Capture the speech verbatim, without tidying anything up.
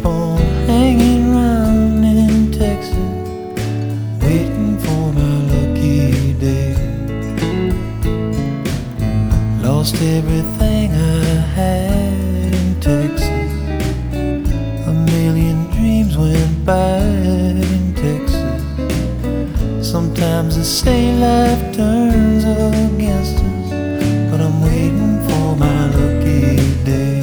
keep on hanging round in Texas, waiting for my lucky day. Lost everything I had in Texas. A million dreams went by in Texas. Sometimes they say life turns against us, but I'm waiting for my lucky day.